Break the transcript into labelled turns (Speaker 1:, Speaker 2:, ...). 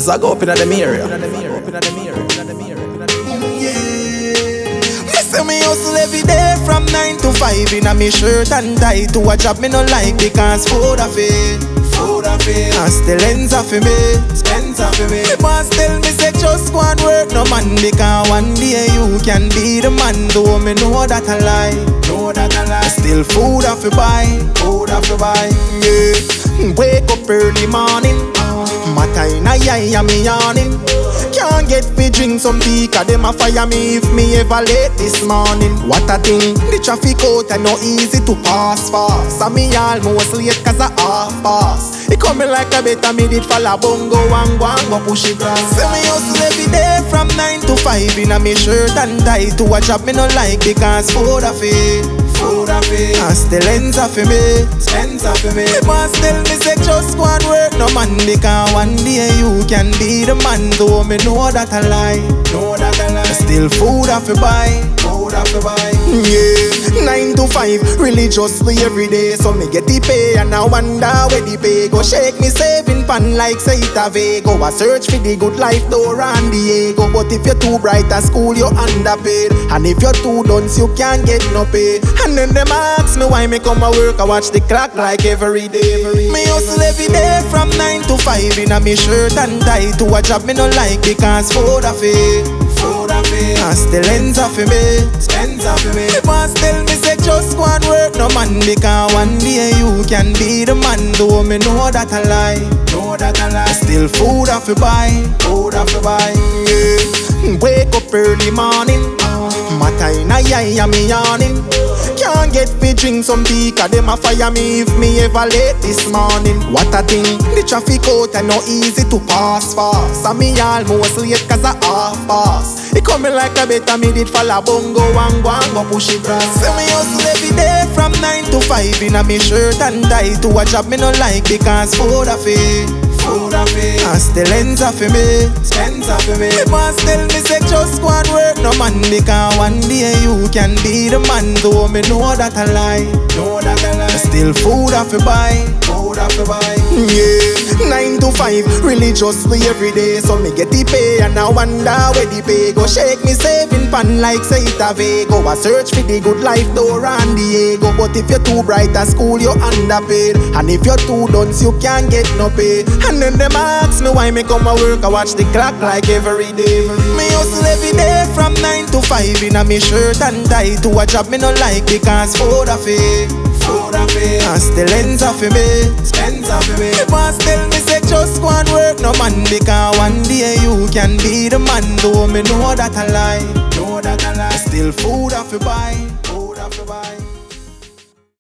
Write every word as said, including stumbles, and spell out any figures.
Speaker 1: I go up in the area.
Speaker 2: Say me hustle every day from nine to five in a me shirt and tie to a job me no like because food a fail, food a fail. And still ends up for me, ends up for me. Me boss tell me say just go and work no man because one day you can be the man. Though me know that a lie, know that a lie. Still food a fi buy, food a fi buy. Yeah, wake up early morning, matter in a eye and me yawning. Can't get me drink some tea, cause them a fire me if me ever late this morning. What a thing, the traffic out and no easy to pass fast. And me almost late cause I half pass. It coming like a better me did fall a bongo and go and go push it grass. Say me hustle every day from nine to five in a me shirt and tie to a job me no like because food a fail, food a fail. And still ends up for me, ends up for me. Me boss tell me say just go and work no man because one day you can be the man. Though me know that a lie, know that a lie. Still food a fi buy, food a fi buy. Yeah, nine to five religiously every day. So me get the pay and I wonder where the pay go. Shake me saving pan like say it a Vego. I search for the good life door and the ego. But if you're too bright at school you're underpaid, and if you're too dunce you can't get no pay. And then them ask me why me come a work. I watch the clock like every day. Me hustle every day from nine to five in a me shirt and tie to a job me no like because food a fail, food a fail. And still ends up for me, ends up for me. The boss tell me say just go and work no man because one day you can be the man. Though me know that a lie, know that a lie. Still food a fi buy, food a fi buy. Yeah, wake up early morning, matter in a eye and me yawning. Can't get me drink some tea, cause them a fire me if me ever late this morning. What a thing, the traffic out and no easy to pass fast. And me almost late cause I half pass. It coming like a better me did fall a bongo and go and go push it grass. Say me hustle every day from nine to five in a me shirt and tie to a job me no like because food a fail, food a fail. And still ends up for me, ends up for me. Me boss tell me say just go and work no man because one day you can be the man. Though me know that a lie, know that a lie. Still food a fi buy, food a fi buy. Yeah, nine to five religiously every day. So me get the pay and I wonder where the pay go. Shake me saving pan like say it a Vego. I search for the good life door and the ego. But if you're too bright at school you're underpaid, and if you're too dunce you can't get no pay. And then them ask me why me come a work. I watch the clock like every day. Me hustle every day from nine to five in a me shirt and tie to a job me no like because food a fail, food a fail. And still ends up for me, ends up for me. The boss tell me say just go and work no man because one day you can be the man. Though me know that a lie, know that a lie. Still food a fi buy.